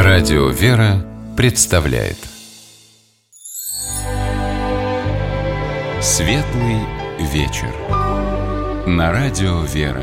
Радио «Вера» представляет Светлый вечер на Радио «Вера».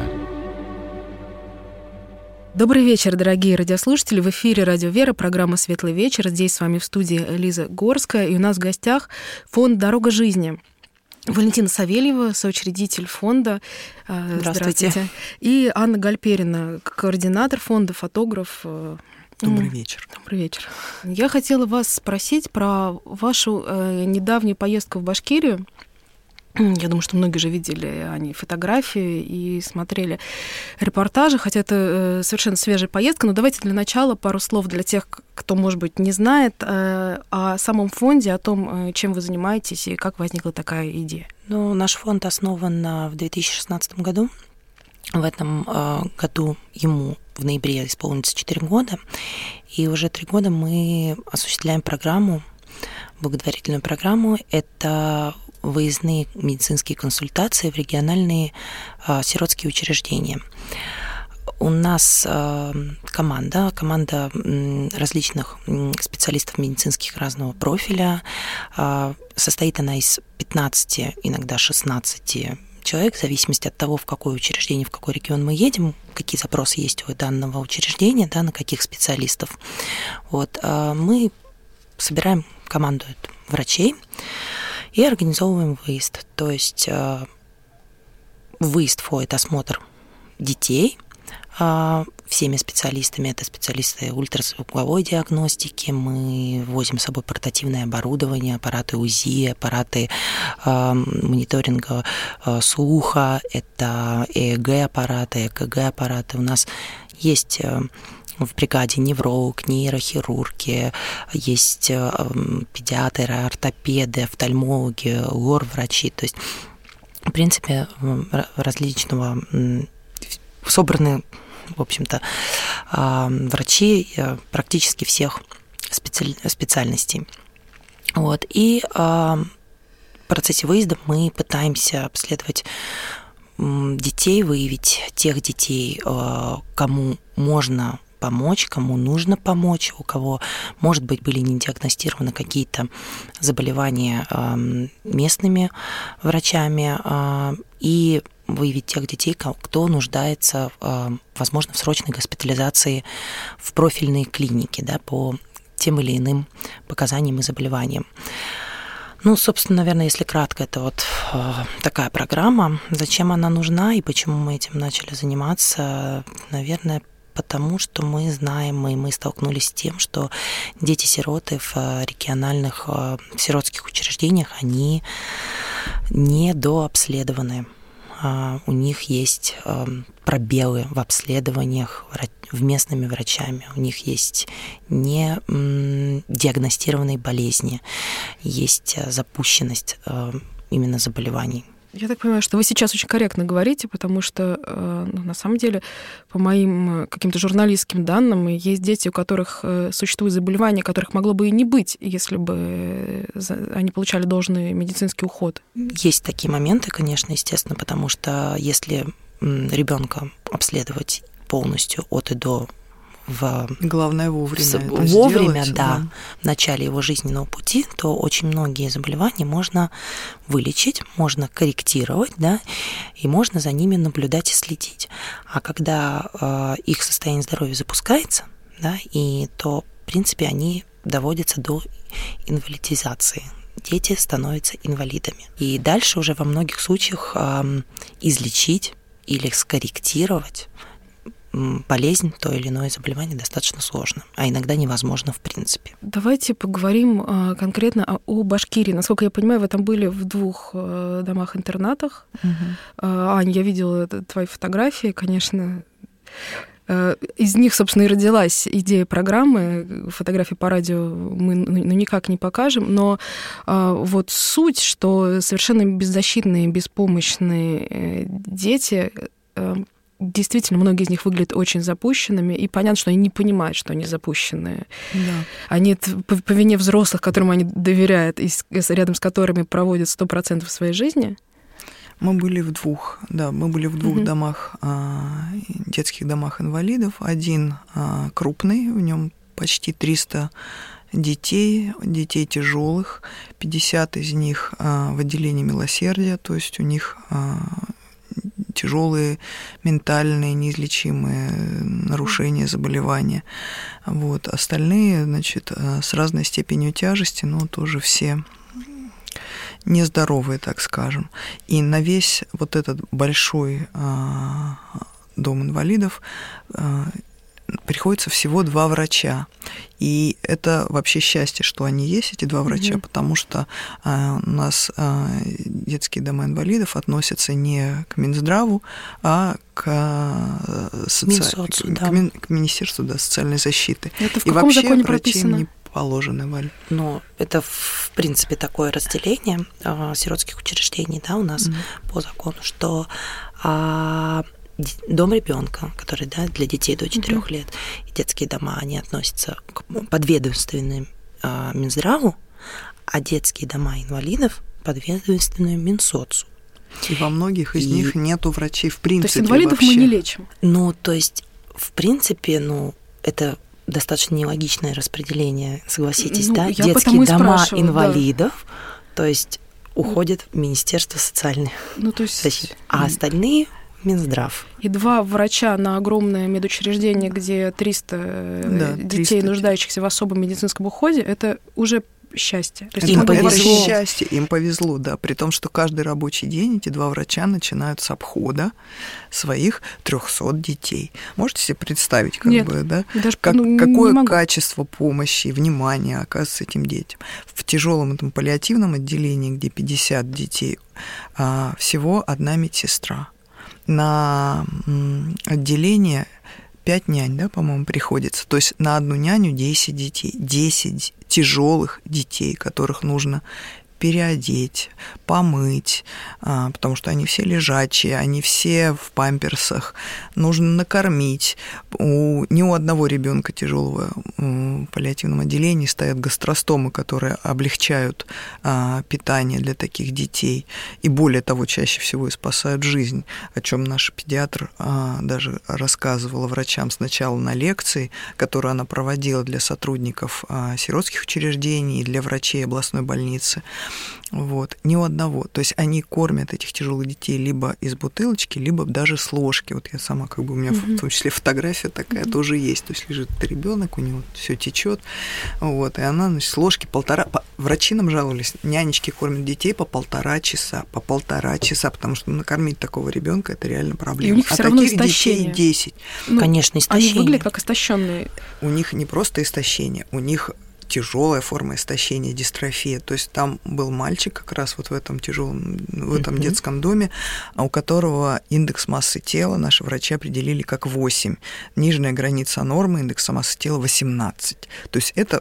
Добрый вечер, дорогие радиослушатели. В эфире «Радио Вера», программа «Светлый вечер». Здесь с вами в студии Лиза Горская, и у нас в гостях фонд «Дорога жизни». Валентина Савельева, соучредитель фонда. Здравствуйте. И Анна Гальперина, координатор фонда, фотограф. Добрый вечер. Добрый вечер. Я хотела вас спросить про вашу недавнюю поездку в Башкирию. Я думаю, что многие же видели они фотографии и смотрели репортажи, хотя это совершенно свежая поездка. Но давайте для начала пару слов для тех, кто, может быть, не знает о самом фонде, о том, чем вы занимаетесь и как возникла такая идея. Ну, наш фонд основан в 2016 году. В этом году ему в ноябре исполнится 4 года. И уже 3 года мы осуществляем программу, благотворительную программу. Это выездные медицинские консультации в региональные сиротские учреждения. У нас команда различных специалистов медицинских разного профиля. Состоит она из 15, иногда 16 человек, в зависимости от того, в какое учреждение, в какой регион мы едем, какие запросы есть у данного учреждения, да, на каких специалистов. Вот. Мы собираем команду врачей и организовываем выезд. То есть выезд входит осмотр детей всеми специалистами. Это специалисты ультразвуковой диагностики. Мы возим с собой портативное оборудование, аппараты УЗИ, аппараты мониторинга слуха, это ЭЭГ-аппараты, ЭКГ-аппараты. У нас есть в бригаде невролог, нейрохирурги, есть педиатры, ортопеды, офтальмологи, лор-врачи. То есть, в принципе, различного собраны, в общем-то, врачи практически всех специальностей. Вот. И в процессе выезда мы пытаемся обследовать детей, выявить тех детей, кому можно помочь, кому нужно помочь, у кого, может быть, были не диагностированы какие-то заболевания местными врачами, и выявить тех детей, кто нуждается, возможно, в срочной госпитализации в профильные клиники, да, по тем или иным показаниям и заболеваниям. Ну, собственно, наверное, если кратко, это вот такая программа. Зачем она нужна и почему мы этим начали заниматься? Наверное, потому что мы знаем, и мы столкнулись с тем, что дети-сироты в региональных сиротских учреждениях, они недообследованы. У них есть пробелы в обследованиях местными врачами, у них есть не диагностированные болезни, есть запущенность именно заболеваний. Я так понимаю, что вы сейчас очень корректно говорите, потому что, на самом деле, по моим каким-то журналистским данным, есть дети, у которых существуют заболевания, которых могло бы и не быть, если бы они получали должный медицинский уход. Есть такие моменты, конечно, естественно, потому что если ребенка обследовать полностью от и до, главное вовремя сделать, да, в начале его жизненного пути, то очень многие заболевания можно вылечить, можно корректировать, да, и можно за ними наблюдать и следить. А когда их состояние здоровья запускается, да, то, в принципе, они доводятся до инвалидизации. Дети становятся инвалидами. И дальше уже во многих случаях излечить или скорректировать болезнь, то или иное заболевание достаточно сложно, а иногда невозможно в принципе. Давайте поговорим конкретно о Башкирии. Насколько я понимаю, вы там были в 2 домах-интернатах. Аня, я видела твои фотографии, конечно. Из них, собственно, и родилась идея программы. Фотографии по радио мы никак не покажем, но вот суть, что совершенно беззащитные, беспомощные дети, действительно, многие из них выглядят очень запущенными, и понятно, что они не понимают, что они запущенные. Да. Они по вине взрослых, которым они доверяют, и рядом с которыми проводят 100% своей жизни. Мы были в 2 домах, детских домах инвалидов. Один крупный, в нем почти 300 детей тяжелых, 50 из них в отделении милосердия, то есть у них тяжелые ментальные неизлечимые нарушения, заболевания. Вот. Остальные, значит, с разной степенью тяжести, но тоже все нездоровые, так скажем. И на весь вот этот большой дом инвалидов приходится всего 2 врача. И это вообще счастье, что они есть, эти 2 врача, потому что у нас детские дома инвалидов относятся не к Минздраву, а к Министерству социальной защиты. Это в и каком вообще законе врачи прописано? Не положено, Валь. Но это, в принципе, такое разделение сиротских учреждений, да, у нас по закону, что дом ребенка, который, да, для детей до 4 лет, и детские дома, они относятся к подведомственным Минздраву, а детские дома инвалидов подведомственным Минсоцу. И во многих из них нету врачей в принципе. То есть инвалидов вообще. Мы не лечим. Ну, то есть, в принципе, это достаточно нелогичное распределение, согласитесь, да? Детские дома инвалидов, то есть уходят в Министерство социальной защиты, а остальные Минздрав. И 2 врача на огромное медучреждение, где 300 детей, нуждающихся в особом медицинском уходе, это уже счастье. То есть им повезло. Это счастье, им повезло, да, при том, что каждый рабочий день эти 2 врача начинают с обхода своих 300 детей. Можете себе представить, какое качество помощи и внимания оказывается этим детям. В тяжелом этом паллиативном отделении, где 50 детей, всего 1 медсестра. На отделение 5 нянь, да, по-моему, приходится. То есть на одну няню 10 детей. 10 тяжелых детей, которых нужно переодеть, помыть, потому что они все лежачие, они все в памперсах, нужно накормить. Ни у одного ребенка тяжелого в паллиативном отделении стоят гастростомы, которые облегчают питание для таких детей. И более того, чаще всего и спасают жизнь, о чем наш педиатр даже рассказывала врачам сначала на лекции, которую она проводила для сотрудников сиротских учреждений и для врачей областной больницы. Вот, ни у одного. То есть они кормят этих тяжелых детей либо из бутылочки, либо даже с ложки. Вот я сама, у меня в том числе фотография такая тоже есть. То есть лежит ребенок, у него все течет, вот, и она, значит, с ложки 1,5. Врачи нам жаловались, нянечки кормят детей по 1,5 часа, потому что накормить такого ребенка это реально проблема. И у них все равно истощение. Детей 10. Конечно, истощение. Они выглядят как истощенные. У них не просто истощение, у них тяжелая форма истощения, дистрофия. То есть там был мальчик как раз вот в этом детском доме, у которого индекс массы тела наши врачи определили как 8. Нижняя граница нормы индекса массы тела 18. То есть это,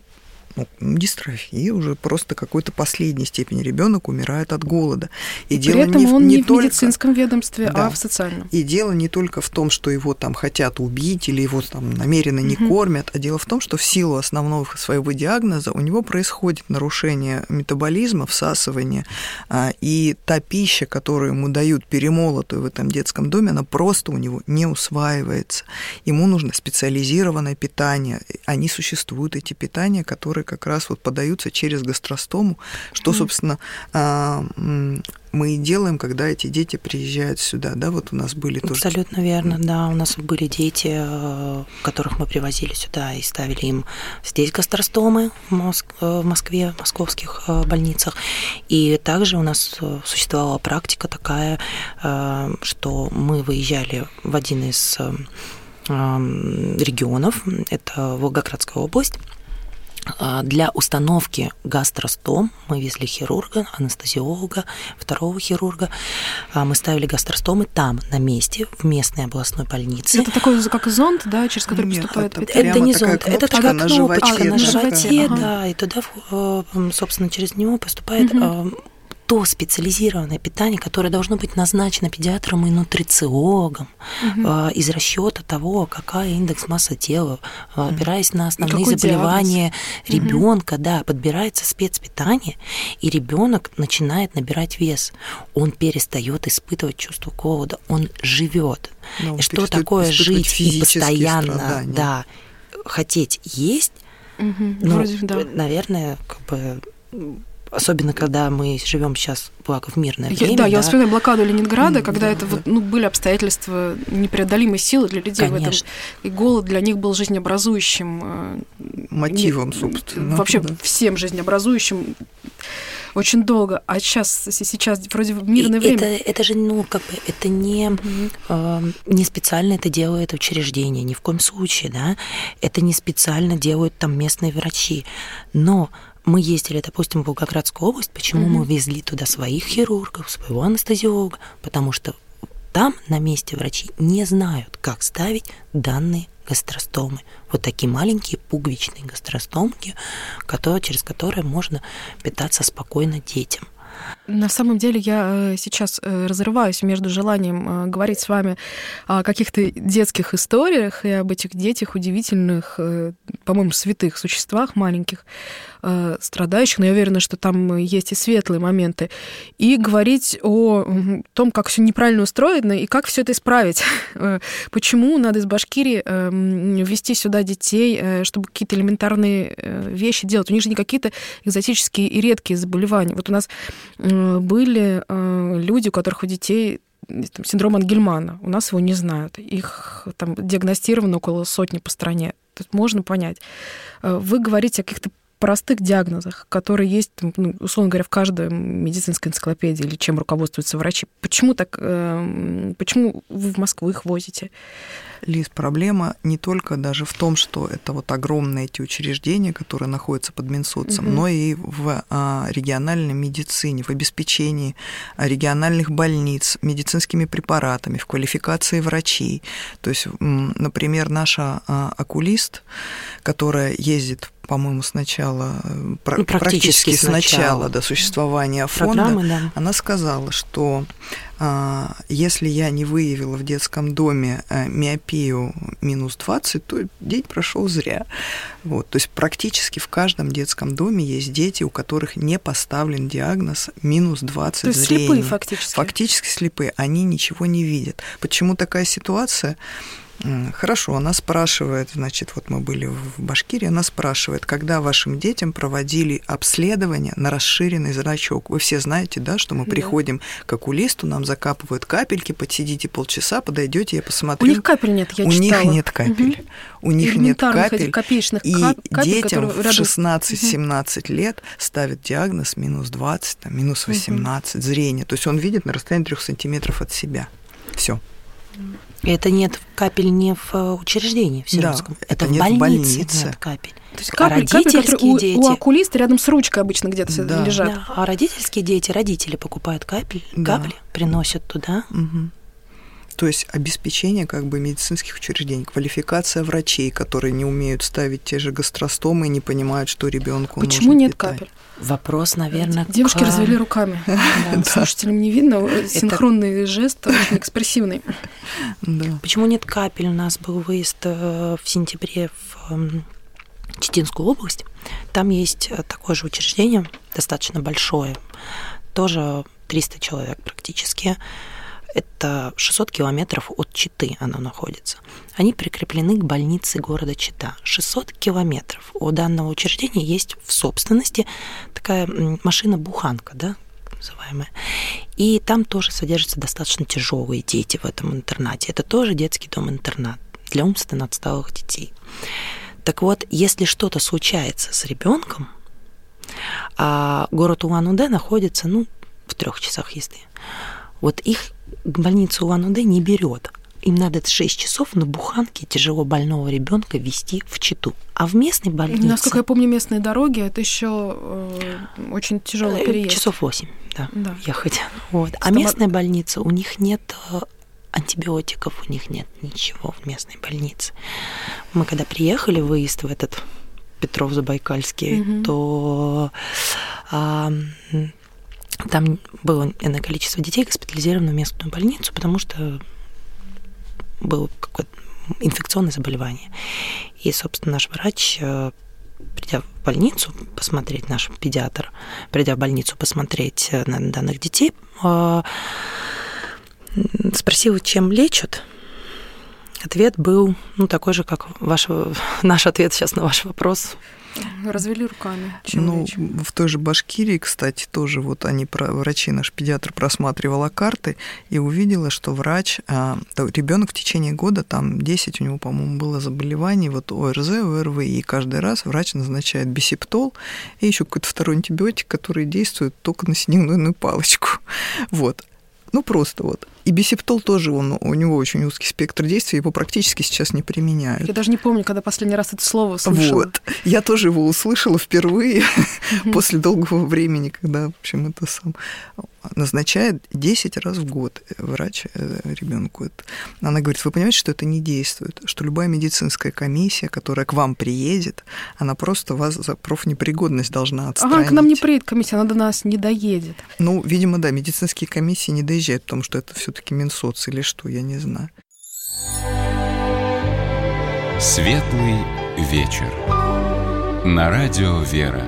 дистрофия, уже просто какой-то последней степени ребенок умирает от голода. И дело при этом он не в медицинском ведомстве, а в социальном. И дело не только в том, что его там хотят убить или его там намеренно не кормят, а дело в том, что в силу основного своего диагноза у него происходит нарушение метаболизма, всасывание, и та пища, которую ему дают перемолотую в этом детском доме, она просто у него не усваивается. Ему нужно специализированное питание. Они существуют, эти питания, которые как раз вот подаются через гастростому, что, собственно, мы и делаем, когда эти дети приезжают сюда, да, вот у нас были тоже... Абсолютно верно, да, у нас были дети, которых мы привозили сюда и ставили им здесь гастростомы в Москве, в московских больницах, и также у нас существовала практика такая, что мы выезжали в один из регионов, это Волгоградская область. Для установки гастростом мы везли хирурга, анестезиолога, 2-го хирурга. Мы ставили гастростомы там, на месте, в местной областной больнице. Это такой, как зонд, да, через который поступает питание? Это не зонд, это такая кнопочка на животе, ага. Да, и туда, собственно, через него поступает... то специализированное питание, которое должно быть назначено педиатром и нутрициологом из расчета того, какая индекс массы тела, опираясь на основные заболевания ребенка, да, подбирается спецпитание, и ребенок начинает набирать вес. Он перестает испытывать чувство голода, он живет. Что такое жить и постоянно, хотеть есть, вроде, да. Наверное, как бы... Особенно, когда мы живем сейчас, благо, в мирное время. Да, я вспоминаю блокаду Ленинграда, когда это были обстоятельства непреодолимой силы для людей. Конечно. В этом. И голод для них был жизнеобразующим. Мотивом, собственно. Вообще всем жизнеобразующим очень долго. А сейчас вроде мирное время. Это же, это не специально это делает учреждение, ни в коем случае, да. Это не специально делают там местные врачи. Но мы ездили, допустим, в Волгоградскую область. Почему мы везли туда своих хирургов, своего анестезиолога? Потому что там на месте врачи не знают, как ставить данные гастростомы. Вот такие маленькие пуговичные гастростомки, через которые можно питаться спокойно детям. На самом деле я сейчас разрываюсь между желанием говорить с вами о каких-то детских историях и об этих детях удивительных, по-моему, святых существах маленьких, страдающих, но я уверена, что там есть и светлые моменты, и говорить о том, как все неправильно устроено и как все это исправить. Почему надо из Башкирии везти сюда детей, чтобы какие-то элементарные вещи делать. У них же не какие-то экзотические и редкие заболевания. Вот у нас были люди, у которых у детей синдром Ангельмана. У нас его не знают. Их там диагностировано около 100 по стране. Тут можно понять. Вы говорите о каких-то простых диагнозах, которые есть, условно говоря, в каждой медицинской энциклопедии или чем руководствуются врачи. Почему вы в Москву их возите? Лиз, проблема не только даже в том, что это вот огромные эти учреждения, которые находятся под Минсоцом, но и в региональной медицине, в обеспечении региональных больниц медицинскими препаратами, в квалификации врачей. То есть, например, наша окулист, которая ездит, по-моему, практически с начала до существования фонда, она сказала, что если я не выявила в детском доме миопию -20, то день прошел зря. Вот. То есть практически в каждом детском доме есть дети, у которых не поставлен диагноз -20 то есть зрения. Слепые фактически. Фактически слепые, они ничего не видят. Почему такая ситуация? Хорошо, она спрашивает, значит, вот мы были в Башкирии, она спрашивает, когда вашим детям проводили обследование на расширенный зрачок. Вы все знаете, да, что мы приходим к окулисту, нам закапывают капельки, посидите полчаса, подойдете, я посмотрю. У них капель нет, я читала. У них нет капель. У них нет капель. И детям в 16-17 лет ставят диагноз -20, -18 зрения. То есть он видит на расстоянии 3 сантиметров от себя. Все. Это нет капель не в учреждении в Сиромском. Да, это в больнице нет капель. То есть капель, которые у окулиста рядом с ручкой обычно где-то лежат. Да. А родительские дети, родители покупают капли, приносят туда. Угу. То есть обеспечение медицинских учреждений, квалификация врачей, которые не умеют ставить те же гастростомы и не понимают, что ребенку нужно. Почему нет капель? Вопрос, наверное, девушки развели руками. Слушателям не видно. Синхронный жест, очень экспрессивный. Почему нет капель? У нас был выезд в сентябре в Читинскую область. Там есть такое же учреждение, достаточно большое, тоже 300 человек практически. Это 600 километров от Читы оно находится. Они прикреплены к больнице города Чита. 600 километров. У данного учреждения есть в собственности такая машина-буханка, да, называемая. И там тоже содержатся достаточно тяжелые дети в этом интернате. Это тоже детский дом-интернат для умственно отсталых детей. Так вот, если что-то случается с ребенком, а город Улан-Удэ находится, в 3 часах езды, вот их больница Улан-Удэ не берет. Им надо 6 часов на буханке тяжело больного ребенка везти в Читу. А в местной больнице... Насколько я помню, местные дороги, это еще очень тяжелый переезд. Часов 8, да. ехать. Вот. А местная больница, у них нет антибиотиков, у них нет ничего в местной больнице. Мы когда приехали в выезд в этот Петров-Забайкальский, то... там было энное количество детей госпитализировано в местную больницу, потому что было какое-то инфекционное заболевание. И, собственно, наш врач, придя в больницу посмотреть, наш педиатр, придя в больницу посмотреть на данных детей, спросил, чем лечат. Ответ был, такой же, как наш ответ сейчас на ваш вопрос. Развели руками. В той же Башкирии, кстати, тоже врачи, наш педиатр просматривала карты и увидела, что врач, ребенок в течение года, там 10 у него, по-моему, было заболеваний, ОРЗ, ОРВИ, и каждый раз врач назначает бисептол и еще какой-то второй антибиотик, который действует только на синегнойную палочку. Просто. И бисептол тоже, у него очень узкий спектр действия, его практически сейчас не применяют. Я даже не помню, когда последний раз это слово слышала. Я тоже его услышала впервые после долгого времени, когда, в общем, это сам назначает 10 раз в год врач ребенку. Она говорит, вы понимаете, что это не действует, что любая медицинская комиссия, которая к вам приедет, она просто вас за профнепригодность должна отстранить. К нам не приедет комиссия, она до нас не доедет. Видимо, да, медицинские комиссии не доезжают, потому что это все-таки Минсоц или что, я не знаю. Светлый вечер. На радио «Вера».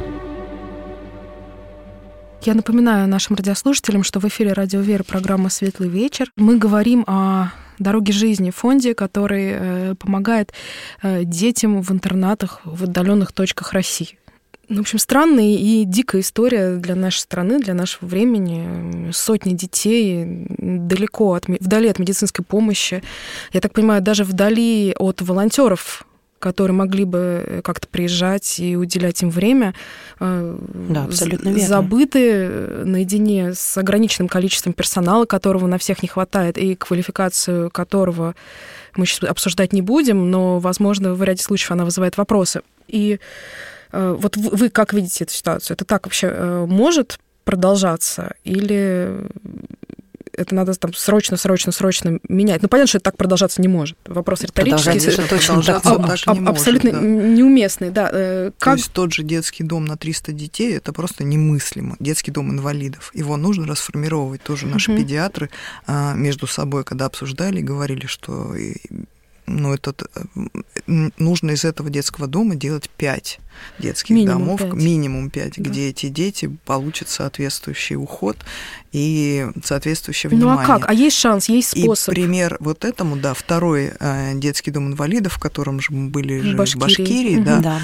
Я напоминаю нашим радиослушателям, что в эфире радио «Вера» программа «Светлый вечер». Мы говорим о «Дороге жизни» фонде, который помогает детям в интернатах в отдаленных точках России. В общем, странная и дикая история для нашей страны, для нашего времени. Сотни детей вдали от медицинской помощи. Я так понимаю, даже вдали от волонтеров, которые могли бы как-то приезжать и уделять им время, абсолютно верно. Забыты наедине с ограниченным количеством персонала, которого на всех не хватает, и квалификацию которого мы сейчас обсуждать не будем, но, возможно, в ряде случаев она вызывает вопросы. И вы как видите эту ситуацию? Это так вообще может продолжаться? Или это надо там срочно менять? Понятно, что это так продолжаться не может. Вопрос риторический. Абсолютно неуместный. Да. То есть тот же детский дом на 300 детей, это просто немыслимо. Детский дом инвалидов. Его нужно расформировать. Тоже наши педиатры между собой, когда обсуждали, говорили, что нужно из этого детского дома делать 5 детских домов, минимум 5, где эти дети получат соответствующий уход и соответствующее внимание. А как? А есть шанс, есть способ? И пример этому, второй детский дом инвалидов, в котором же мы были в Башкирии,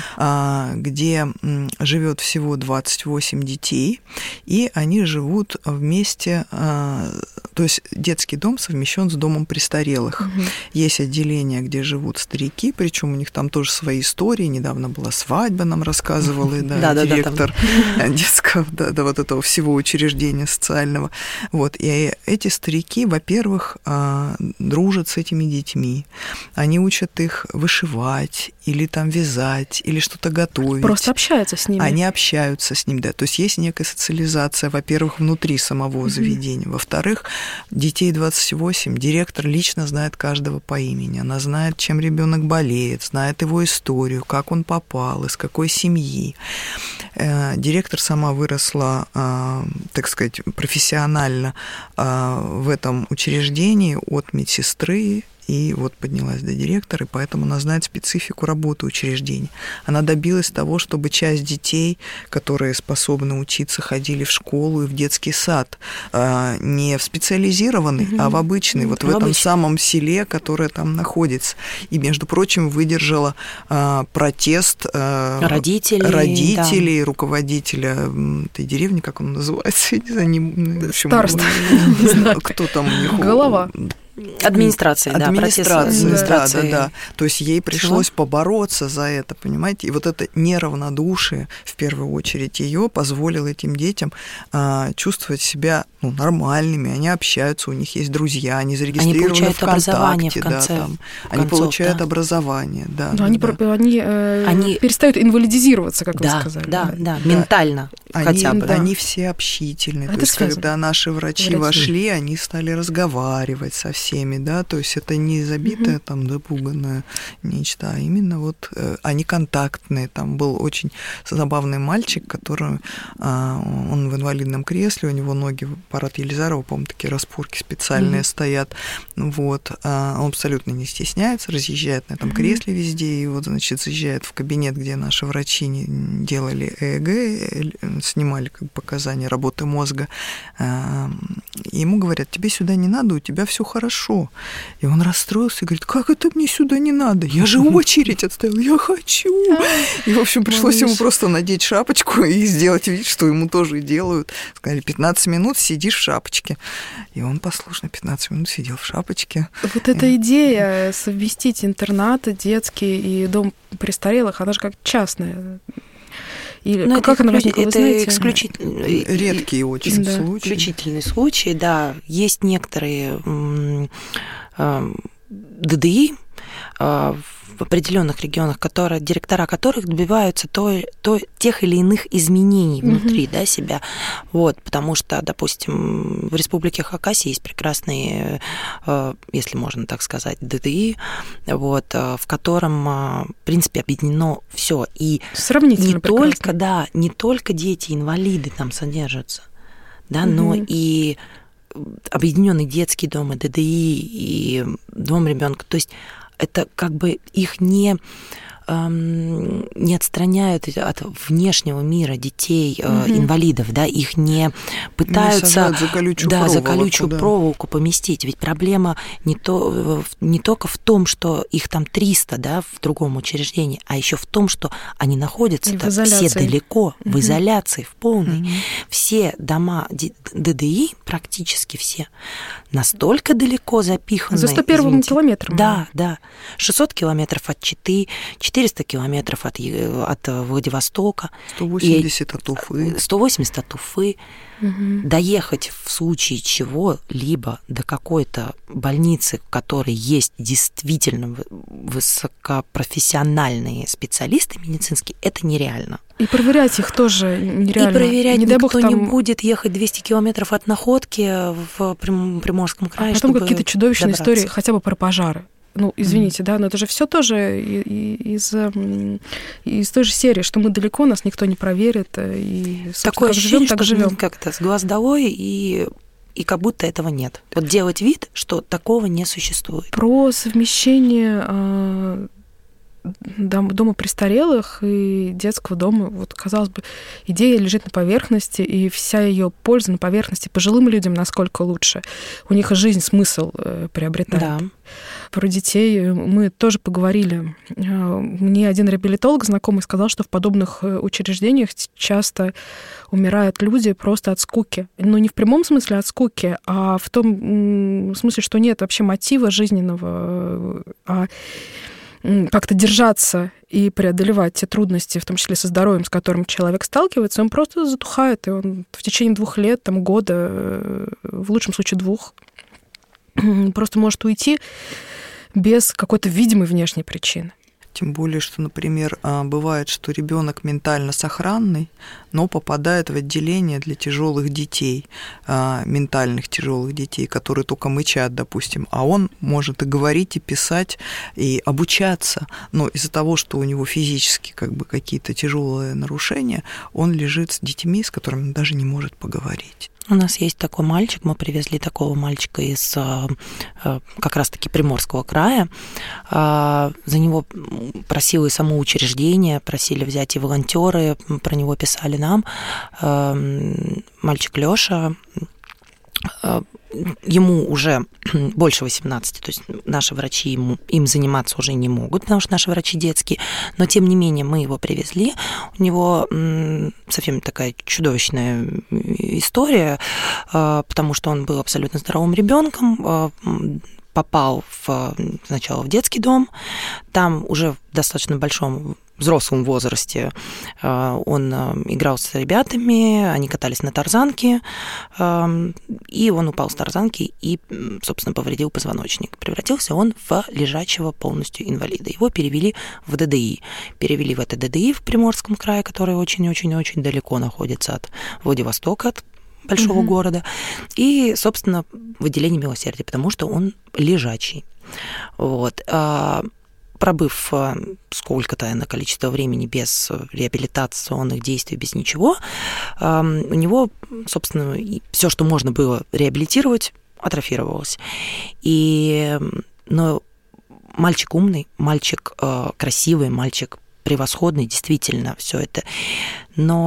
где живет всего 28 детей, и они живут вместе, то есть детский дом совмещен с домом престарелых. Есть отделение, где живут старики, причем у них там тоже свои истории. Недавно была свадьба, нам рассказывала директор детского, этого всего учреждения социального. И эти старики, во-первых, дружат с этими детьми. Они учат их вышивать или там вязать, или что-то готовить. Просто общаются с ними. Они общаются с ним, да. То есть есть некая социализация, во-первых, внутри самого заведения. Во-вторых, детей 28, директор лично знает каждого по имени. Она знает, чем ребенок болеет, знает его историю, как он попал, из какой семьи. Директор сама выросла, так сказать, профессионально в этом учреждении от медсестры, и поднялась до директора, и поэтому она знает специфику работы учреждений. Она добилась того, чтобы часть детей, которые способны учиться, ходили в школу и в детский сад. Не в специализированный, а в обычный, в этом самом селе, которое там находится. И, между прочим, выдержала протест родителей, руководителя этой деревни, как он называется, я не знаю, староста. Кто там у них? Голова. Администрация. Да. То есть ей пришлось побороться за это, понимаете? И это неравнодушие, в первую очередь, ее позволило этим детям чувствовать себя нормальными. Они общаются, у них есть друзья, они зарегистрированы в ВКонтакте. Они получают образование. Они перестают инвалидизироваться, как вы сказали. Да, ментально хотя бы. Они все общительные. То есть, когда наши врачи вошли, они стали разговаривать со всеми, то есть это не забитое, запуганное нечто, а именно они контактные. Там был очень забавный мальчик, который, он в инвалидном кресле, у него ноги, аппарат Елизарова, по-моему, такие распорки специальные стоят, он абсолютно не стесняется, разъезжает на этом кресле везде, и заезжает в кабинет, где наши врачи делали ЭЭГ, снимали как бы показания работы мозга. И ему говорят: тебе сюда не надо, у тебя все хорошо. И он расстроился и говорит: как это мне сюда не надо? Я же очередь отстоял, я хочу. И, в общем, пришлось ему просто надеть шапочку и сделать вид, что ему тоже делают. Сказали: 15 минут сидишь в шапочке. И он послушно 15 минут сидел в шапочке. Вот эта идея совместить интернаты детские и дом престарелых, она же как частная. Или как она возникла, вы знаете? Редкие очень случаи. Исключительные случаи, да. Есть некоторые ДДИ в определенных регионах, директора которых добиваются тех или иных изменений внутри себя. Вот, потому что, допустим, в Республике Хакасия есть прекрасные, если можно так сказать, ДДИ, вот, в котором, в принципе, объединено все. И не только дети-инвалиды там содержатся, да, но и объединенный детский дом, и ДДИ, и дом ребенка. То есть это как бы их не отстраняют от внешнего мира детей, инвалидов, да, их не пытаются за колючую проволоку поместить. Ведь проблема не только в том, что их там 300, да, в другом учреждении, а еще в том, что они находятся все далеко, в изоляции, в полной. Все дома ДДИ, практически все, настолько далеко запиханы. За 101 километром. Да. 600 километров от Читы, 400 километров от Владивостока. 180 от Уфы. 180 от Уфы. Доехать в случае чего-либо до какой-то больницы, в которой есть действительно высокопрофессиональные специалисты медицинские, это нереально. И проверять их тоже нереально. И проверять никто не будет ехать 200 километров от Находки в Приморском крае, потом какие-то чудовищные истории, хотя бы про пожары. Ну, извините, да, но это же все тоже из той же серии, что мы далеко, нас никто не проверит, и такое ощущение, так живем, как-то с глаз долой, и как будто этого нет. Вот делать вид, что такого не существует. Про совмещение дома престарелых и детского дома, вот, казалось бы, идея лежит на поверхности, и вся ее польза на поверхности. Пожилым людям насколько лучше. У них и жизнь смысл приобретает. Да. Про детей мы тоже поговорили. Мне один реабилитолог знакомый сказал, что в подобных учреждениях часто умирают люди просто от скуки. Ну, не в прямом смысле от скуки, а в том смысле, что нет вообще мотива жизненного, а как-то держаться и преодолевать те трудности, в том числе со здоровьем, с которым человек сталкивается, он просто затухает, и он в течение 2 лет, года, в лучшем случае 2, просто может уйти без какой-то видимой внешней причины. Тем более, что, например, бывает, что ребенок ментально сохранный, но попадает в отделение для тяжелых детей, ментальных тяжелых детей, которые только мычат, допустим, а он может и говорить, и писать, и обучаться, но из-за того, что у него физически как бы какие-то тяжелые нарушения, он лежит с детьми, с которыми он даже не может поговорить. У нас есть такой мальчик, мы привезли такого мальчика из как раз-таки Приморского края. За него просило и само учреждение, просили взять и волонтеры, про него писали нам. Мальчик Лёша, ему уже больше 18, то есть наши врачи им заниматься уже не могут, потому что наши врачи детские, но тем не менее мы его привезли. У него совсем такая чудовищная история, потому что он был абсолютно здоровым ребенком, попал сначала в детский дом, там уже в достаточно большом взрослом возрасте он играл с ребятами, они катались на тарзанке, и он упал с тарзанки и, собственно, повредил позвоночник. Превратился он в лежачего полностью инвалида. Его перевели в ДДИ. Перевели в это ДДИ в Приморском крае, который очень-очень-очень далеко находится от Владивостока, от большого города, и, собственно, в отделении милосердия, потому что он лежачий. Вот. Пробыв сколько-то на количество времени без реабилитационных действий, без ничего, у него, собственно, все, что можно было реабилитировать, атрофировалось. Но мальчик умный, мальчик красивый, мальчик превосходный, действительно, все это. Но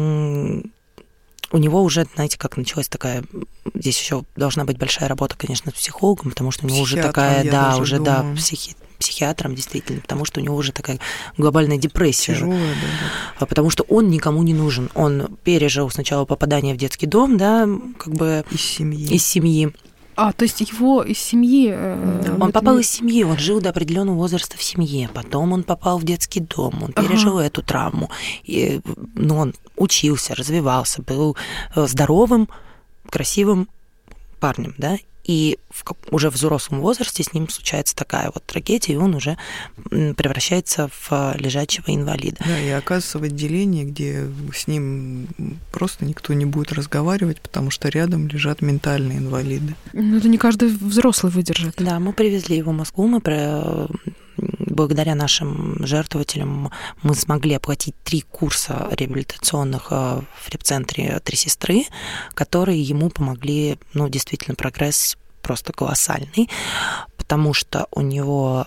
у него уже, знаете, как началась такая... Здесь еще должна быть большая работа, конечно, с психологом, потому что у него уже такая, да, уже, думаю. Да, психиатром, действительно, потому что у него уже такая глобальная депрессия. Тяжелая, да. Потому что он никому не нужен. Он пережил сначала попадание в детский дом, да, как бы... Из семьи. То есть его из семьи... Он попал из семьи, он жил до определенного возраста в семье, потом он попал в детский дом, он пережил эту травму, но он учился, развивался, был здоровым, красивым парнем, да, и уже в взрослом возрасте с ним случается такая вот трагедия, и он уже превращается в лежачего инвалида. Да, и оказывается в отделении, где с ним просто никто не будет разговаривать, потому что рядом лежат ментальные инвалиды. Ну, это не каждый взрослый выдержит. Да, мы привезли его в Москву, благодаря нашим жертвователям мы смогли оплатить 3 курса реабилитационных в репцентре «Три сестры», которые ему помогли, ну, действительно, прогресс просто колоссальный, потому что у него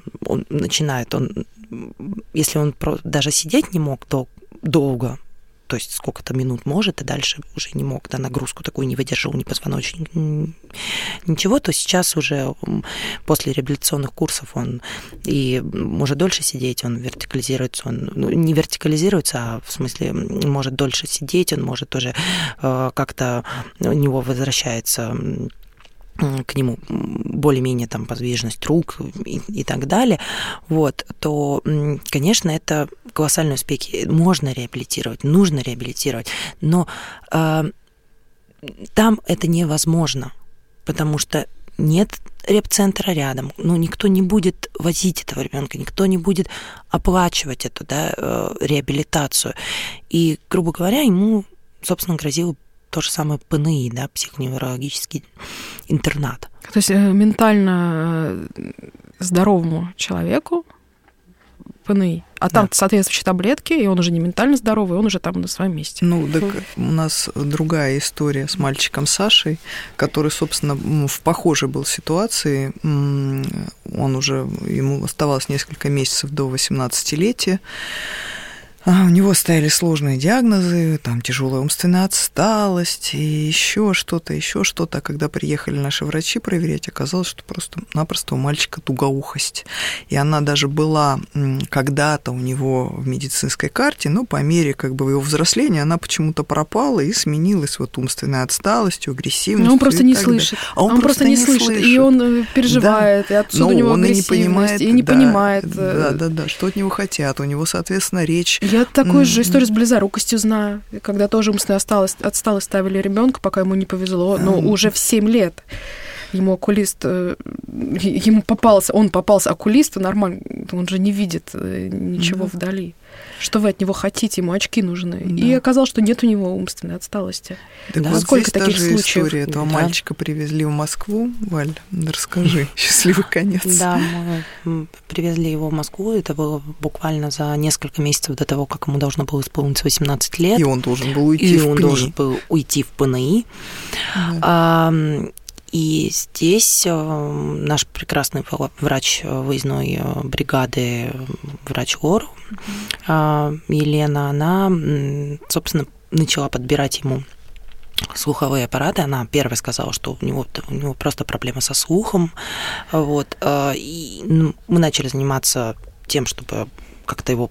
если он даже сидеть не мог долго, то есть сколько-то минут может, и дальше уже не мог, да, нагрузку такую не выдержал, ни позвоночник, ничего, то сейчас уже после реабилитационных курсов он и может дольше сидеть, он вертикализируется, не вертикализируется, а в смысле может дольше сидеть, он может тоже как-то, у него возвращается к нему более-менее там подвижность рук и так далее, вот, то, конечно, это колоссальные успехи. Можно реабилитировать, нужно реабилитировать, но там это невозможно, потому что нет репцентра рядом, никто не будет возить этого ребенка, никто не будет оплачивать эту, да, реабилитацию. И, грубо говоря, ему, собственно, грозило то же самое ПНИ, да, психоневрологический интернат. То есть ментально здоровому человеку ПНИ, а там соответствующие таблетки, и он уже не ментально здоровый, он уже там на своем месте. Так у нас другая история с мальчиком Сашей, который, собственно, в похожей был ситуации. Ему оставалось несколько месяцев до 18-летия. У него стояли сложные диагнозы, там тяжелая умственная отсталость и еще что-то. А когда приехали наши врачи проверять, оказалось, что просто-напросто у мальчика тугоухость. И она даже была когда-то у него в медицинской карте, но по мере как бы его взросления она почему-то пропала и сменилась вот умственной отсталостью, агрессивностью. Но он просто не слышит. Он просто не слышит, и он переживает, да. И отсюда у него агрессивность, и не понимает. Да, что от него хотят. У него, соответственно, речь... Я такую же историю с близорукостью знаю, когда тоже умственная отсталость ставили ребенка, пока ему не повезло, но уже в 7 лет ему попался окулист, нормально, он же не видит ничего вдали. Что вы от него хотите? Ему очки нужны. Да. И оказалось, что нет у него умственной отсталости. Так вот сколько таких случаев? История этого мальчика привезли в Москву. Валь, расскажи. Счастливый конец. Да, мы привезли его в Москву. Это было буквально за несколько месяцев до того, как ему должно было исполниться 18 лет. И он должен был уйти в ПНИ. Да. И здесь наш прекрасный врач выездной бригады, врач ЛОР, Елена, она, собственно, начала подбирать ему слуховые аппараты. Она первая сказала, что у него просто проблема со слухом. Вот. И мы начали заниматься тем, чтобы как-то его,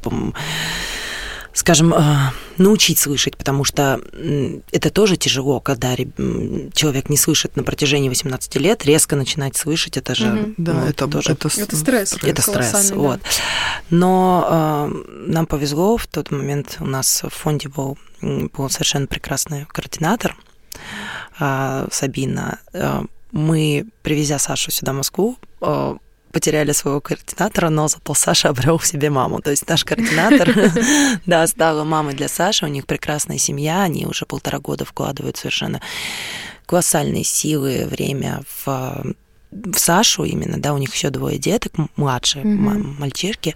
скажем, научить слышать, потому что это тоже тяжело, когда человек не слышит на протяжении 18 лет, резко начинать слышать, это же... Да, это стресс. Это стресс, да. Вот. Но нам повезло, в тот момент у нас в фонде был совершенно прекрасный координатор Сабина. Мы, привезя Сашу сюда, в Москву, потеряли своего координатора, но зато Саша обрел в себе маму. То есть наш координатор, да, стала мамой для Саши, у них прекрасная семья, они уже 1,5 года вкладывают совершенно колоссальные силы, время в Сашу именно, да, у них еще 2 деток, младшие мальчишки,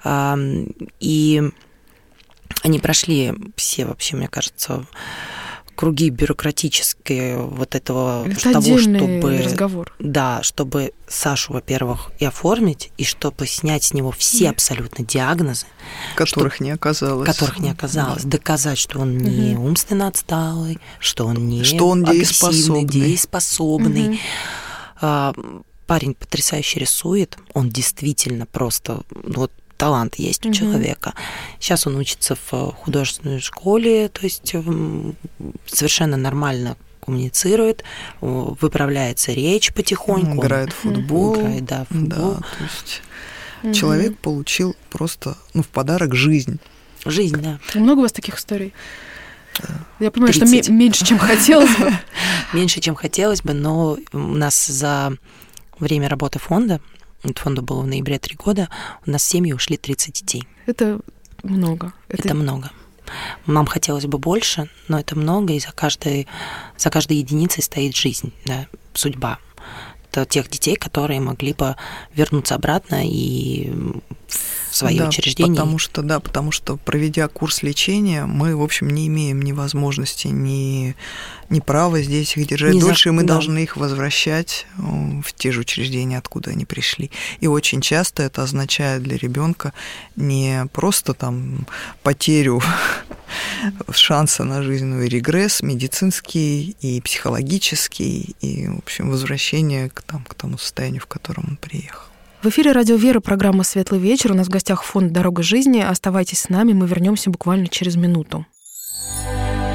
и они прошли все вообще, мне кажется, круги бюрократические вот этого, это того, чтобы... разговор. Да, чтобы Сашу, во-первых, и оформить, и чтобы снять с него все абсолютно диагнозы. Которых не оказалось. Да. Доказать, что он не умственно отсталый, что он не агрессивный, дееспособный. Парень потрясающе рисует, он действительно просто... Вот, талант есть у человека. Сейчас он учится в художественной школе, то есть совершенно нормально коммуницирует, выправляется речь потихоньку. Играет в футбол. Играет, да, в футбол. Да, то есть человек получил просто в подарок жизнь. Жизнь, да. Много у вас таких историй? Я понимаю, 30. Что меньше, чем хотелось бы. Меньше, чем хотелось бы, но у нас за время работы фонда, фонду было в ноябре 3 года, у нас в семьи ушли 30 детей. Это много. Это много. Нам хотелось бы больше, но это много, и за каждой единицей стоит жизнь, да, судьба. Это тех детей, которые могли бы вернуться обратно и в свои учреждения. Потому что, проведя курс лечения, мы, в общем, не имеем ни возможности, ни права здесь их держать дольше, и мы должны их возвращать в те же учреждения, откуда они пришли. И очень часто это означает для ребенка не просто там потерю шанса на жизнь, но и регресс медицинский, и психологический, и, в общем, возвращение к тому состоянию, в котором он приехал. В эфире «Радио Вера», программа «Светлый вечер». У нас в гостях фонд «Дорога жизни». Оставайтесь с нами, мы вернемся буквально через минуту.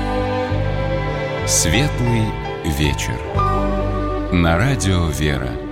Светлый вечер. На радио «Вера».